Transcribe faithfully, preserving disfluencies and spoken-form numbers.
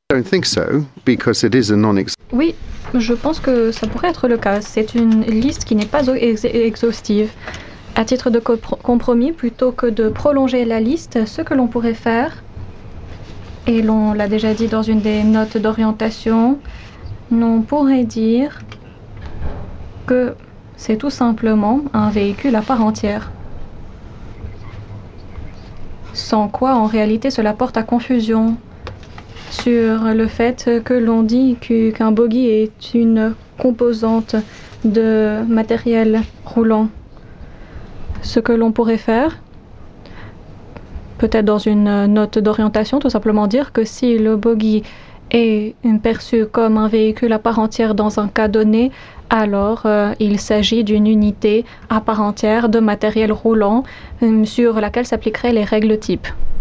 don't think so, because it is a non Oui, je pense que ça pourrait être le cas. C'est une liste qui n'est pas ex- exhaustive. À titre de compromis, plutôt que de prolonger la liste, ce que l'on pourrait faire, et l'on l'a déjà dit dans une des notes d'orientation, on pourrait dire que c'est tout simplement un véhicule à part entière. Sans quoi, en réalité, cela porte à confusion sur le fait que l'on dit qu'un bogey est une composante de matériel roulant. Ce que l'on pourrait faire, peut-être dans une note d'orientation, tout simplement dire que si le bogey est perçu comme un véhicule à part entière dans un cas donné, alors euh, il s'agit d'une unité à part entière de matériel roulant euh, sur laquelle s'appliqueraient les règles types.